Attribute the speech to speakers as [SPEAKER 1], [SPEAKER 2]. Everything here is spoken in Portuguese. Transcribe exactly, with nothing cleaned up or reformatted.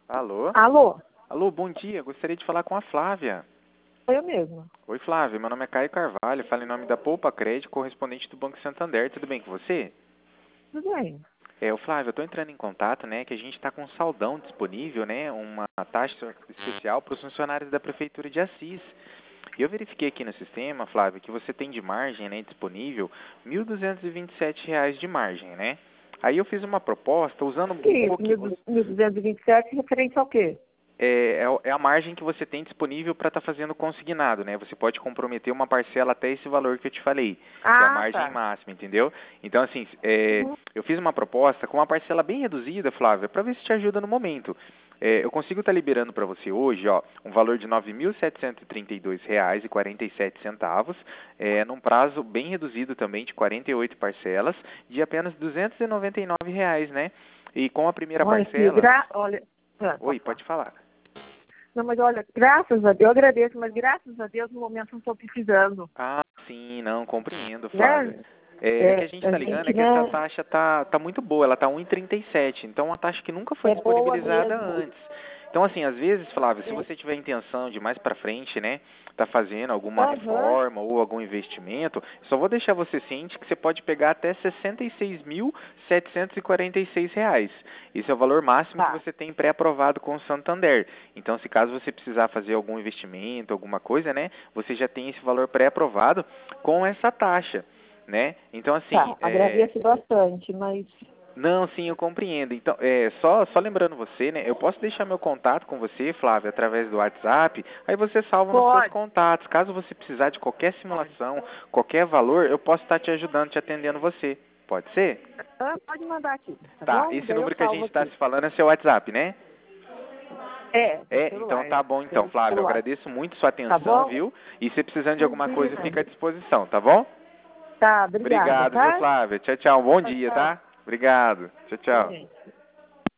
[SPEAKER 1] Alô?
[SPEAKER 2] Alô?
[SPEAKER 1] Alô, bom dia. Gostaria de falar com a Flávia.
[SPEAKER 2] Sou eu mesma.
[SPEAKER 1] Oi, Flávia. Meu nome é Caio Carvalho. Falo em nome da Poupa Crédito, correspondente do Banco Santander. Tudo bem com você?
[SPEAKER 2] Tudo bem.
[SPEAKER 1] É, o Flávio, eu estou entrando em contato, né, que a gente está com um saldão disponível, né, uma taxa especial para os funcionários da Prefeitura de Assis. E eu verifiquei aqui no sistema, Flávio, que você tem de margem, né, disponível mil duzentos e vinte e sete reais de margem, né? Aí eu fiz uma proposta usando um
[SPEAKER 2] Que isso?
[SPEAKER 1] pouquinho...
[SPEAKER 2] mil duzentos e vinte e sete referente ao quê?
[SPEAKER 1] É, é, é a margem que você tem disponível para estar fazendo consignado, né? Você pode comprometer uma parcela até esse valor que eu te falei, que é a
[SPEAKER 2] Ah,
[SPEAKER 1] margem
[SPEAKER 2] tá.
[SPEAKER 1] máxima, entendeu? Então, assim, é,
[SPEAKER 2] Uhum.
[SPEAKER 1] eu fiz uma proposta com uma parcela bem reduzida, Flávia, para ver se te ajuda no momento. É, eu consigo estar liberando para você hoje, ó, um valor de nove mil setecentos e trinta e dois reais e quarenta e sete centavos, é, num prazo bem reduzido também de quarenta e oito parcelas, de apenas duzentos e noventa e nove reais, né? E com a primeira
[SPEAKER 2] Olha, filho,
[SPEAKER 1] parcela...
[SPEAKER 2] gra... olha... Ah,
[SPEAKER 1] Oi,
[SPEAKER 2] pode falar.
[SPEAKER 1] pode falar.
[SPEAKER 2] Não, mas olha, graças a Deus, eu agradeço, mas graças a Deus no momento não estou precisando.
[SPEAKER 1] Ah, sim, não, compreendo, Flávia.
[SPEAKER 2] Né?
[SPEAKER 1] É, é que a
[SPEAKER 2] É,
[SPEAKER 1] gente
[SPEAKER 2] a
[SPEAKER 1] está ligando,
[SPEAKER 2] gente,
[SPEAKER 1] é que essa
[SPEAKER 2] né,
[SPEAKER 1] taxa tá, tá muito boa, ela tá um e trinta e sete, então é uma taxa que nunca foi
[SPEAKER 2] é boa
[SPEAKER 1] disponibilizada
[SPEAKER 2] mesmo.
[SPEAKER 1] antes. Então, assim, às vezes, Flávia, se
[SPEAKER 2] É.
[SPEAKER 1] você tiver intenção de mais para frente, né, tá fazendo alguma
[SPEAKER 2] Aham.
[SPEAKER 1] reforma ou algum investimento, só vou deixar você ciente que você pode pegar até sessenta e seis mil setecentos e quarenta e seis reais. Esse é o valor máximo que
[SPEAKER 2] Tá.
[SPEAKER 1] você tem pré-aprovado com o Santander. Então, se caso você precisar fazer algum investimento, alguma coisa, né, você já tem esse valor pré-aprovado com essa taxa, né? Então, assim,
[SPEAKER 2] Tá,
[SPEAKER 1] é...
[SPEAKER 2] agradeço bastante, mas
[SPEAKER 1] não, sim, eu compreendo. Então, é, só, só lembrando você, né, eu posso deixar meu contato com você, Flávia, através do WhatsApp, aí você salva nos seus
[SPEAKER 2] pode.
[SPEAKER 1] contatos. Caso você precisar de qualquer simulação, qualquer valor, eu posso estar te ajudando, te atendendo você. Pode ser?
[SPEAKER 2] Ah, pode mandar aqui, tá
[SPEAKER 1] Tá,
[SPEAKER 2] bom?
[SPEAKER 1] esse
[SPEAKER 2] Daí eu
[SPEAKER 1] número que a
[SPEAKER 2] salvo
[SPEAKER 1] gente está
[SPEAKER 2] aqui.
[SPEAKER 1] se falando é seu WhatsApp, né?
[SPEAKER 2] É, meu
[SPEAKER 1] É, então
[SPEAKER 2] celular,
[SPEAKER 1] tá
[SPEAKER 2] é.
[SPEAKER 1] bom então,
[SPEAKER 2] Pelo
[SPEAKER 1] Flávio. Eu
[SPEAKER 2] celular.
[SPEAKER 1] agradeço muito sua
[SPEAKER 2] Tá
[SPEAKER 1] atenção,
[SPEAKER 2] bom?
[SPEAKER 1] viu? E se precisando de alguma coisa,
[SPEAKER 2] Imagina.
[SPEAKER 1] fica à disposição, tá bom?
[SPEAKER 2] Tá, obrigada,
[SPEAKER 1] Obrigado, viu,
[SPEAKER 2] tá?
[SPEAKER 1] Flávia? Tchau, tchau. Um bom
[SPEAKER 2] Tchau,
[SPEAKER 1] dia,
[SPEAKER 2] tchau.
[SPEAKER 1] tá? Obrigado. Tchau, tchau.
[SPEAKER 2] Igualmente.